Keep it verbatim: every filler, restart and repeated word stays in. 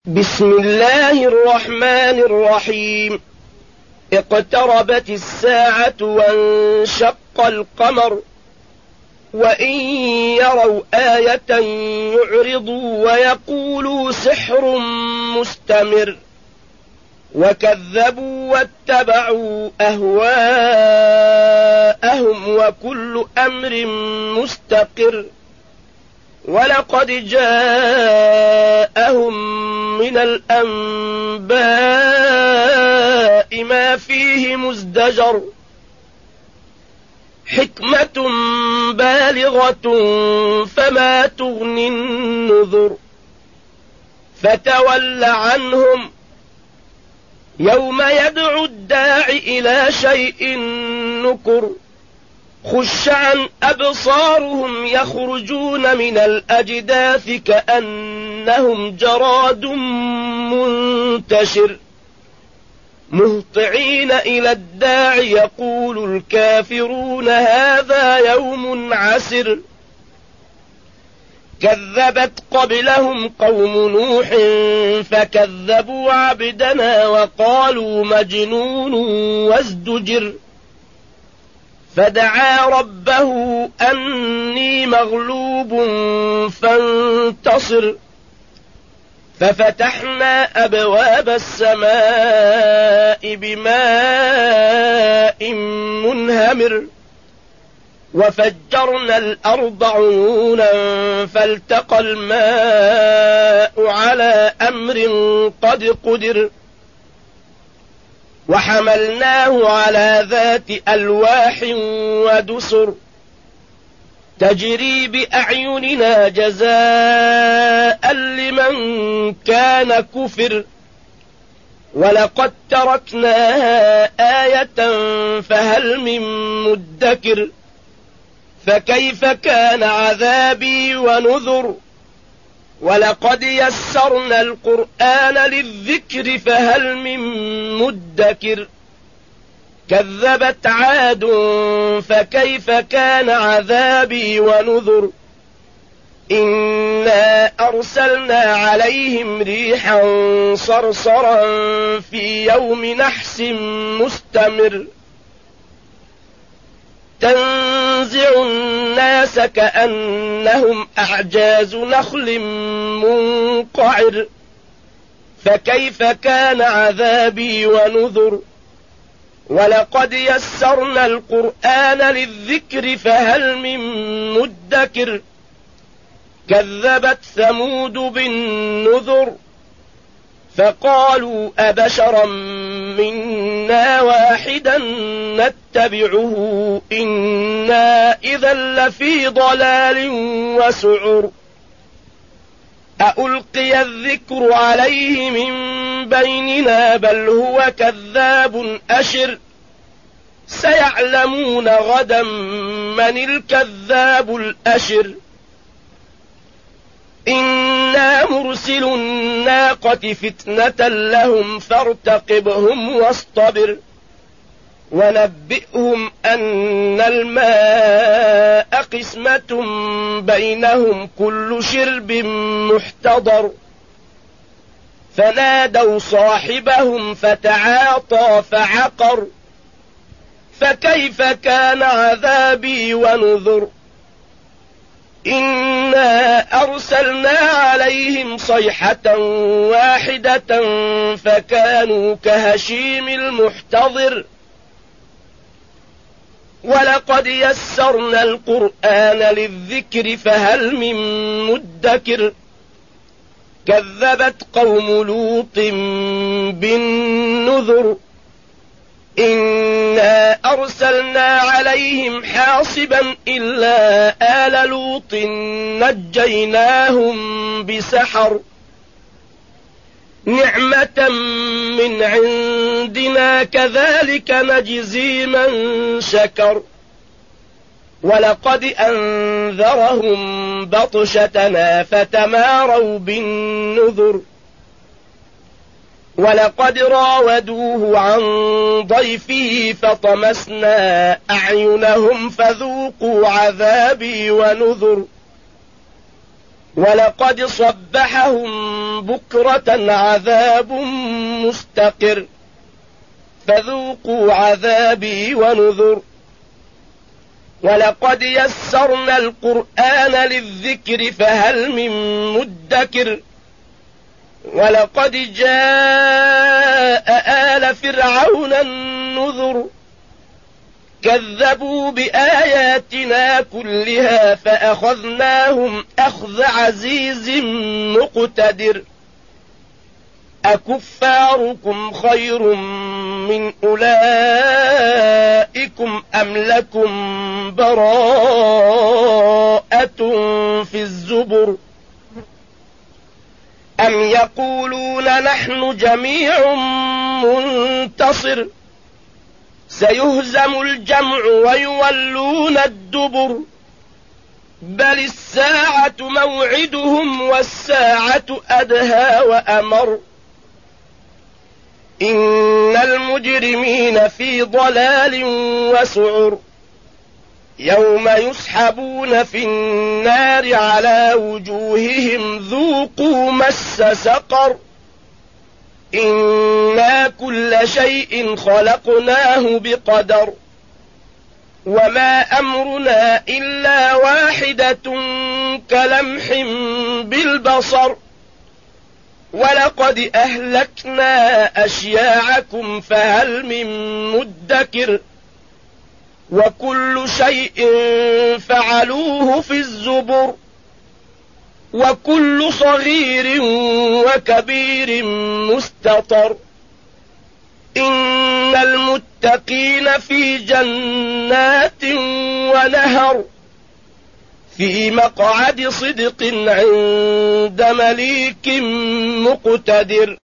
بسم الله الرحمن الرحيم. اقتربت الساعة وانشق القمر وإن يروا آية يعرضوا ويقولوا سحر مستمر وكذبوا واتبعوا أهواءهم وكل أمر مستقر ولقد جاءهم من الأنباء ما فيه مزدجر حكمة بالغة فما تغني النذر فتول عنهم يوم يدعو الداع إلى شيء نكر خش عن أبصارهم يخرجون من الأجداث كأنهم جراد منتشر مهطعين إلى الداع يقول الكافرون هذا يوم عسر كذبت قبلهم قوم نوح فكذبوا عبدنا وقالوا مجنون وازدجر فدعا ربه أني مغلوب فانتصر ففتحنا أبواب السماء بماء منهمر وفجرنا الأرض عيونا فالتقى الماء على أمر قد قدر وحملناه على ذات ألواح ودسر تجري بأعيننا جزاء لمن كان كفر ولقد تركناها آية فهل من مدكر فكيف كان عذابي ونذر ولقد يسرنا القرآن للذكر فهل من مدكر كذبت عاد فكيف كان عذابي ونذر إنا أرسلنا عليهم ريحا صرصرا في يوم نحس مستمر تنزع الناس كأنهم أعجاز نخل منقعر فكيف كان عذابي ونذر ولقد يسرنا القرآن للذكر فهل من مدكر كذبت ثمود بالنذر فقالوا أبشرا منا واحدا نتبعه إنا إذا لفي ضلال وسعر أألقي الذكر عليه من بيننا بل هو كذاب أشر سيعلمون غدا من الكذاب الأشر إنا مرسل الناقة فتنة لهم فارتقبهم واصطبر ونبئهم أن الماء قسمة بينهم كل شرب محتضر فنادوا صاحبهم فتعاطى فعقر فكيف كان عذابي ونذر إنا أرسلنا عليهم صيحة واحدة فكانوا كهشيم المحتضر ولقد يسرنا القرآن للذكر فهل من مدكر كذبت قوم لوط بالنذر إنا أرسلنا عليهم حاصبا إلا آل لوط نجيناهم بسحر نعمة من عندنا كذلك نجزي من شكر ولقد أنذرهم بطشتنا فتماروا بالنذر ولقد راودوه عن ضيفه فطمسنا أعينهم فذوقوا عذابي ونذر ولقد صبحهم بكرة عذاب مستقر فذوقوا عذابي ونذر ولقد يسرنا القرآن للذكر فهل من مدكر ولقد جاء آل فرعون النذر كذبوا بآياتنا كلها فأخذناهم أخذ عزيز مقتدر أكفاركم خير من أولئكم أم لكم براءة في الزبر أم يقولون نحن جميع منتصر سيهزم الجمع ويولون الدبر بل الساعة موعدهم والساعة أدهى وأمر إن المجرمين في ضلال وسعر يوم يسحبون في النار على وجوههم ذوقوا مس سقر إنا كل شيء خلقناه بقدر وما أمرنا إلا واحدة كلمح بالبصر ولقد أهلكنا أشياعكم فهل من مدكر وكل شيء فعلوه في الزبر وكل صغير وكبير مستطر إن المتقين في جنات ونهر في مقعد صدق عند مليك مقتدر